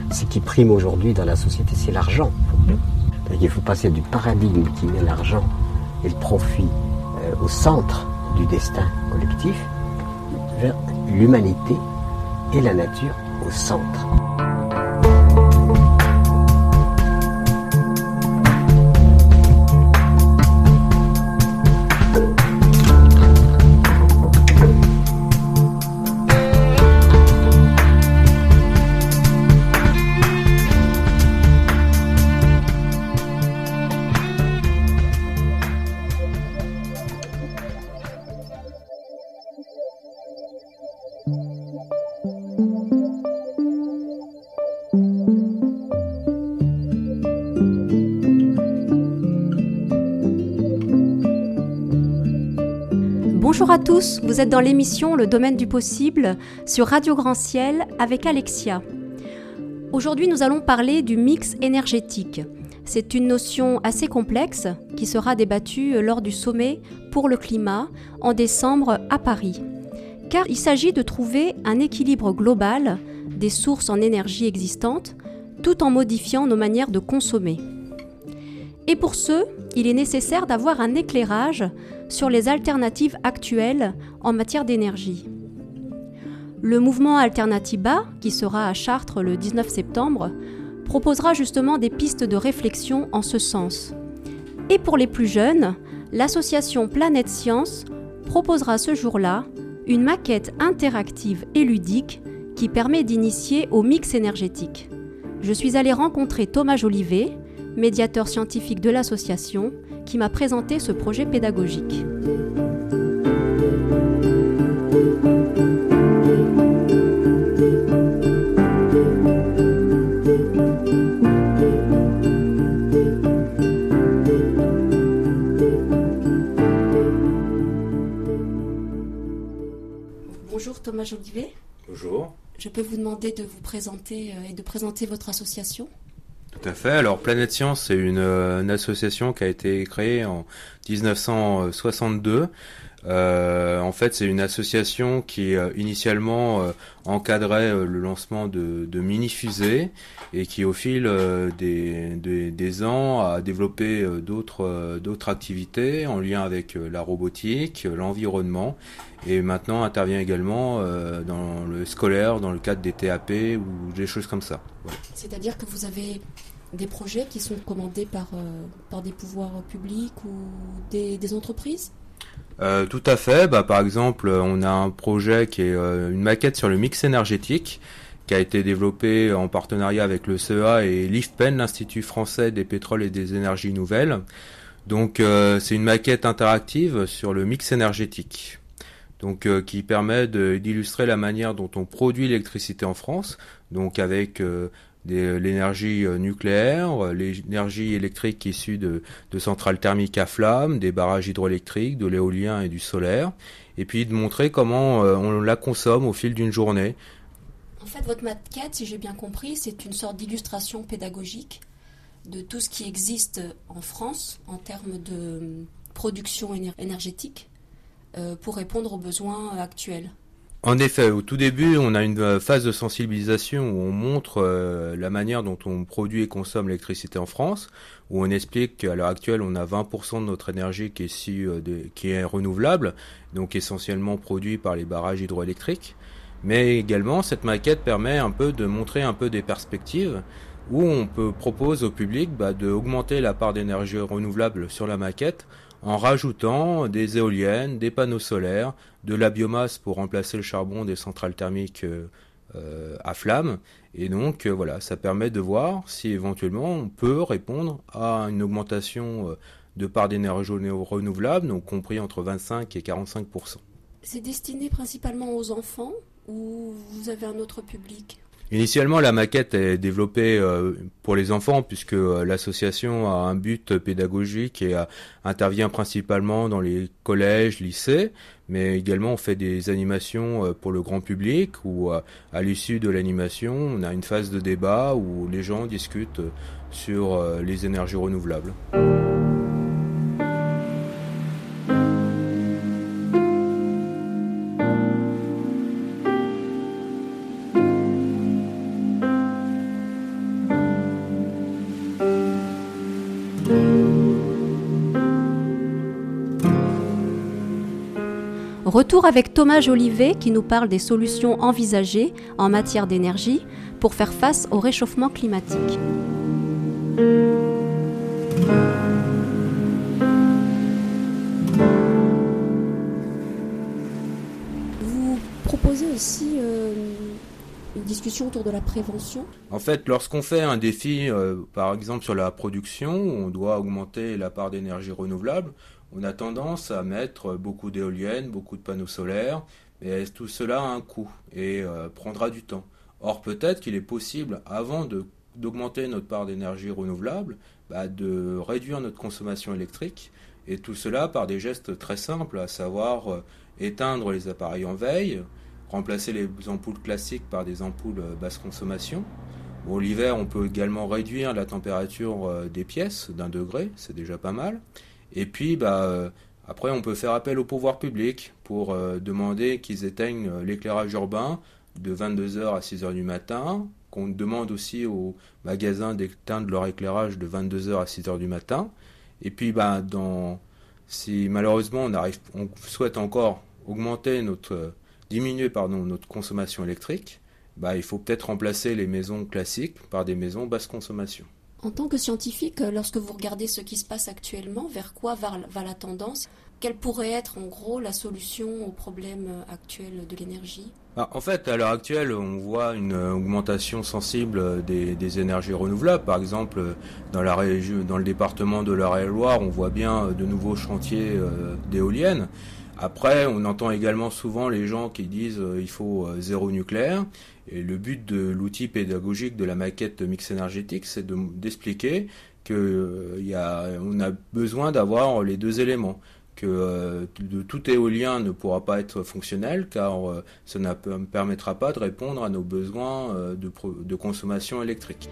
Ce qui prime aujourd'hui dans la société, c'est l'argent. Il faut passer du paradigme qui met l'argent et le profit au centre du destin collectif vers l'humanité et la nature au centre. Bonjour à tous, vous êtes dans l'émission Le Domaine du Possible sur Radio Grand Ciel avec Alexia. Aujourd'hui, nous allons parler du mix énergétique. C'est une notion assez complexe qui sera débattue lors du sommet pour le climat en décembre à Paris. Car il s'agit de trouver un équilibre global des sources en énergie existantes tout en modifiant nos manières de consommer. Et pour ce, il est nécessaire d'avoir un éclairage sur les alternatives actuelles en matière d'énergie. Le mouvement Alternatiba, qui sera à Chartres le 19 septembre, proposera justement des pistes de réflexion en ce sens. Et pour les plus jeunes, l'association Planète Science proposera ce jour-là une maquette interactive et ludique qui permet d'initier au mix énergétique. Je suis allée rencontrer Thomas Jolivet, médiateur scientifique de l'association, qui m'a présenté ce projet pédagogique. Bonjour Thomas Jolivet. Bonjour. Je peux vous demander de vous présenter et de présenter votre association ? Tout à fait. Alors, Planète Science, c'est une association qui a été créée en 1962. En fait, c'est une association qui initialement encadrait le lancement de mini-fusées et qui, au fil des ans, a développé d'autres activités en lien avec la robotique, l'environnement, et maintenant intervient également dans le scolaire, dans le cadre des TAP ou des choses comme ça. Voilà. C'est-à-dire que vous avez des projets qui sont commandés par des pouvoirs publics ou des entreprises ? Tout à fait. Par exemple, on a un projet qui est une maquette sur le mix énergétique qui a été développé en partenariat avec le CEA et l'IFPEN, l'Institut français des pétroles et des énergies nouvelles. Donc, c'est une maquette interactive sur le mix énergétique. Donc, qui permet d'illustrer la manière dont on produit l'électricité en France, donc avec l'énergie nucléaire, l'énergie électrique issue de centrales thermiques à flamme, des barrages hydroélectriques, de l'éolien et du solaire, et puis de montrer comment on la consomme au fil d'une journée. En fait, votre maquette, si j'ai bien compris, c'est une sorte d'illustration pédagogique de tout ce qui existe en France en termes de production énergétique pour répondre aux besoins actuels. En effet, au tout début, on a une phase de sensibilisation où on montre la manière dont on produit et consomme l'électricité en France, où on explique qu'à l'heure actuelle, on a 20% de notre énergie qui est renouvelable, donc essentiellement produit par les barrages hydroélectriques. Mais également, cette maquette permet un peu de montrer un peu des perspectives où on propose au public d'augmenter la part d'énergie renouvelable sur la maquette en rajoutant des éoliennes, des panneaux solaires, de la biomasse pour remplacer le charbon des centrales thermiques à flamme. Et donc voilà, ça permet de voir si éventuellement on peut répondre à une augmentation de part d'énergie renouvelable, donc compris entre 25 et 45%. C'est destiné principalement aux enfants ou vous avez un autre public ? Initialement, la maquette est développée pour les enfants puisque l'association a un but pédagogique et intervient principalement dans les collèges, lycées, mais également on fait des animations pour le grand public où à l'issue de l'animation, on a une phase de débat où les gens discutent sur les énergies renouvelables. Retour avec Thomas Jolivet qui nous parle des solutions envisagées en matière d'énergie pour faire face au réchauffement climatique. Vous proposez aussi une discussion autour de la prévention. En fait, lorsqu'on fait un défi, par exemple sur la production, où on doit augmenter la part d'énergie renouvelable, on a tendance à mettre beaucoup d'éoliennes, beaucoup de panneaux solaires, mais tout cela a un coût et prendra du temps. Or, peut-être qu'il est possible, avant d'augmenter notre part d'énergie renouvelable, de réduire notre consommation électrique, et tout cela par des gestes très simples, à savoir éteindre les appareils en veille, remplacer les ampoules classiques par des ampoules basse consommation. Bon, l'hiver, on peut également réduire la température des pièces d'1 degré, c'est déjà pas mal. Et puis, après, on peut faire appel au pouvoir public pour demander qu'ils éteignent l'éclairage urbain de 22h à 6h du matin, qu'on demande aussi aux magasins d'éteindre leur éclairage de 22h à 6h du matin. Et puis, si malheureusement on souhaite encore diminuer notre consommation électrique, il faut peut-être remplacer les maisons classiques par des maisons basse consommation. En tant que scientifique, lorsque vous regardez ce qui se passe actuellement, vers quoi va la tendance ? Quelle pourrait être en gros la solution aux problèmes actuels de l'énergie ? En fait, à l'heure actuelle, on voit une augmentation sensible des énergies renouvelables. Par exemple, dans le département de l'Eure-et-Loire, on voit bien de nouveaux chantiers d'éoliennes. Après, on entend également souvent les gens qui disent il faut zéro nucléaire. Et le but de l'outil pédagogique de la maquette mix énergétique, c'est d'expliquer qu'on a besoin d'avoir les deux éléments. Que tout éolien ne pourra pas être fonctionnel car ça ne permettra pas de répondre à nos besoins de consommation électrique.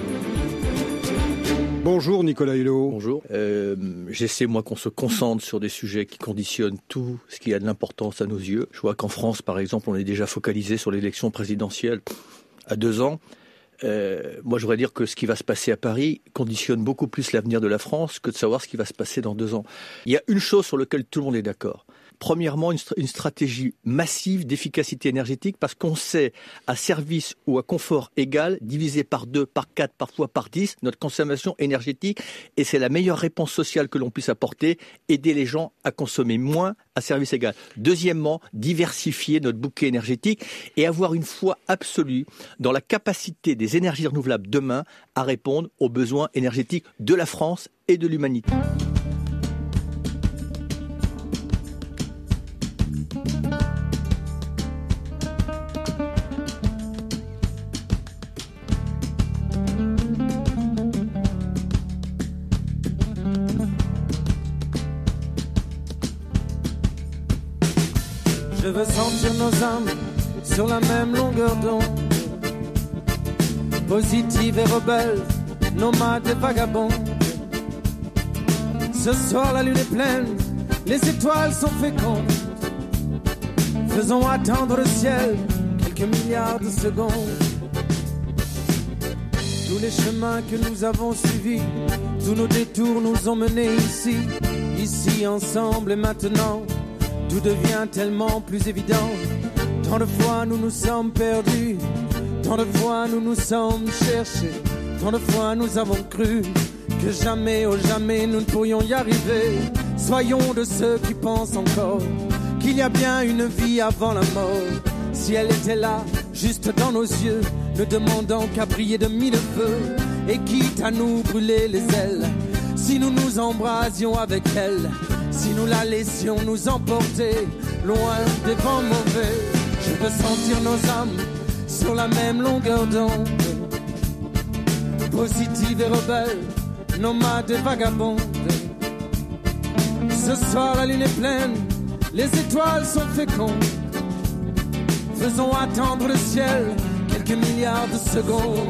Bonjour Nicolas Hulot. Bonjour. J'essaie moi qu'on se concentre sur des sujets qui conditionnent tout ce qui a de l'importance à nos yeux. Je vois qu'en France par exemple on est déjà focalisé sur l'élection présidentielle à 2 ans. Moi je voudrais dire que ce qui va se passer à Paris conditionne beaucoup plus l'avenir de la France que de savoir ce qui va se passer dans 2 ans. Il y a une chose sur laquelle tout le monde est d'accord. Premièrement, une stratégie massive d'efficacité énergétique parce qu'on sait à service ou à confort égal, divisé par 2, par 4, parfois par 10, notre consommation énergétique et c'est la meilleure réponse sociale que l'on puisse apporter, aider les gens à consommer moins à service égal. Deuxièmement, diversifier notre bouquet énergétique et avoir une foi absolue dans la capacité des énergies renouvelables demain à répondre aux besoins énergétiques de la France et de l'humanité. Je veux sentir nos âmes sur la même longueur d'onde, positives et rebelles, nomades et vagabonds. Ce soir la lune est pleine, les étoiles sont fécondes. Faisons attendre le ciel quelques milliards de secondes. Tous les chemins que nous avons suivis, tous nos détours nous ont menés ici, ici ensemble et maintenant. Tout devient tellement plus évident. Tant de fois nous nous sommes perdus, tant de fois nous nous sommes cherchés, tant de fois nous avons cru que jamais, oh jamais nous ne pourrions y arriver. Soyons de ceux qui pensent encore qu'il y a bien une vie avant la mort. Si elle était là, juste dans nos yeux, ne demandant qu'à briller de 1000 feux, et quitte à nous brûler les ailes, si nous nous embrasions avec elle, si nous la laissions nous emporter loin des vents mauvais. Je veux sentir nos âmes sur la même longueur d'onde, positives et rebelles, nomades et vagabondes. Ce soir la lune est pleine, les étoiles sont fécondes. Faisons attendre le ciel quelques milliards de secondes.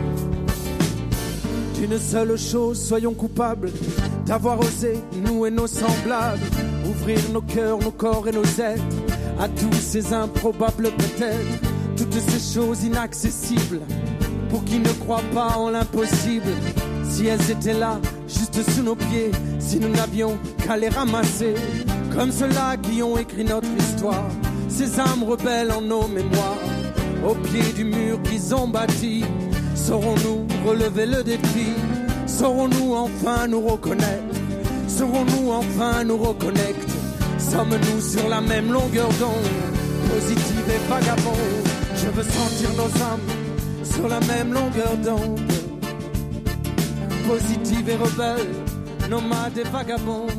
D'une seule chose, soyons coupables d'avoir osé, nous et nos semblables, ouvrir nos cœurs, nos corps et nos êtres à tous ces improbables peut-être, toutes ces choses inaccessibles pour qui ne croient pas en l'impossible. Si elles étaient là, juste sous nos pieds, si nous n'avions qu'à les ramasser, comme ceux-là qui ont écrit notre histoire, ces âmes rebelles en nos mémoires, au pied du mur qu'ils ont bâti. Saurons-nous relever le défi? Saurons-nous enfin nous reconnaître? Saurons-nous enfin nous reconnecter? Sommes-nous sur la même longueur d'onde, positive et vagabonde? Je veux sentir nos âmes sur la même longueur d'onde, positive et rebelle, nomade et vagabonde.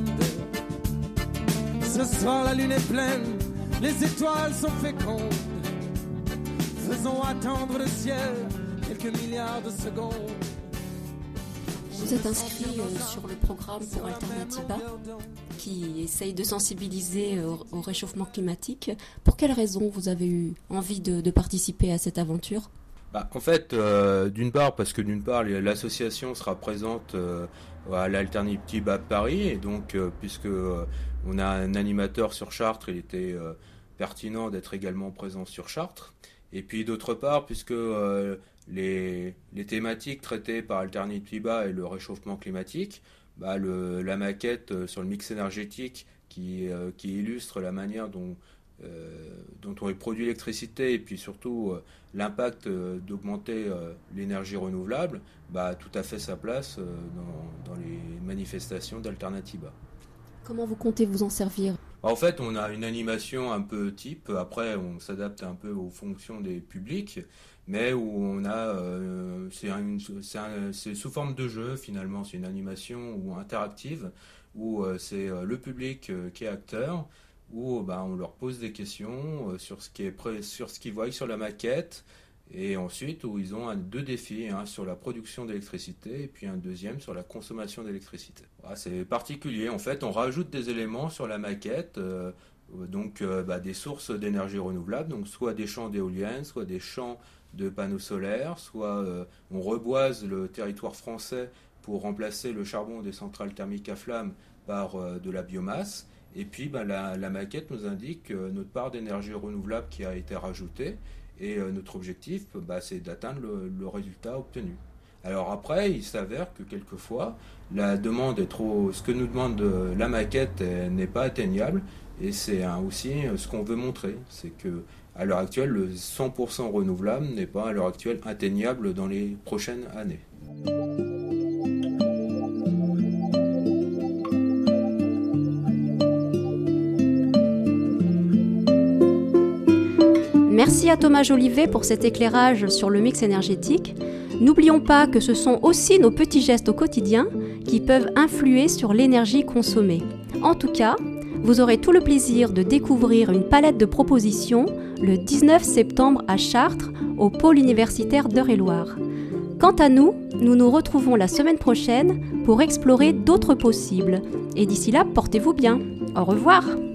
Ce soir la lune est pleine, les étoiles sont fécondes. Faisons attendre le ciel quelques milliards de secondes. Vous êtes inscrit sur le programme pour Alternatiba, qui essaye de sensibiliser au réchauffement climatique. Pour quelles raisons vous avez eu envie de participer à cette aventure ? En fait, d'une part, parce que l'association sera présente à l'Alternativa Paris, et donc puisque on a un animateur sur Chartres, il était pertinent d'être également présent sur Chartres. Et puis d'autre part, puisque les thématiques traitées par Alternatiba et le réchauffement climatique, la maquette sur le mix énergétique qui illustre la manière dont on produit l'électricité et puis surtout l'impact d'augmenter l'énergie renouvelable, tout à fait sa place dans les manifestations d'Alternativa. Comment vous comptez vous en servir ? En fait, on a une animation un peu type, après on s'adapte un peu aux fonctions des publics, mais où on a, c'est sous forme de jeu finalement, c'est une animation interactive, où c'est le public qui est acteur, où on leur pose des questions sur ce qu'ils voient sur la maquette, et ensuite où ils ont deux défis, un sur la production d'électricité et puis un deuxième sur la consommation d'électricité. C'est particulier, en fait on rajoute des éléments sur la maquette, des sources d'énergie renouvelable, donc soit des champs d'éoliennes, soit des champs de panneaux solaires, soit on reboise le territoire français pour remplacer le charbon des centrales thermiques à flamme par de la biomasse. Et puis la maquette nous indique notre part d'énergie renouvelable qui a été rajoutée, et notre objectif c'est d'atteindre le résultat obtenu. Alors après, il s'avère que quelquefois la demande est trop, ce que nous demande la maquette n'est pas atteignable, et c'est aussi ce qu'on veut montrer, c'est que à l'heure actuelle le 100% renouvelable n'est pas à l'heure actuelle atteignable dans les prochaines années. Merci à Thomas Jolivet pour cet éclairage sur le mix énergétique. N'oublions pas que ce sont aussi nos petits gestes au quotidien qui peuvent influer sur l'énergie consommée. En tout cas, vous aurez tout le plaisir de découvrir une palette de propositions le 19 septembre à Chartres, au pôle universitaire d'Eure-et-Loir. Quant à nous, nous nous retrouvons la semaine prochaine pour explorer d'autres possibles. Et d'ici là, portez-vous bien. Au revoir.